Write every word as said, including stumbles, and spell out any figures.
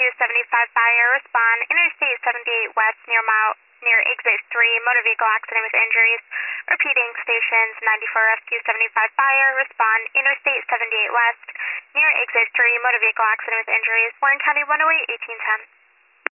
seventy-five fire, respond Interstate seventy-eight West near mile near exit three, motor vehicle accident with injuries. Repeating, stations ninety-four Rescue seventy-five fire, respond Interstate seventy-eight West near exit three, motor vehicle accident with injuries. Warren County one oh eight, eighteen ten.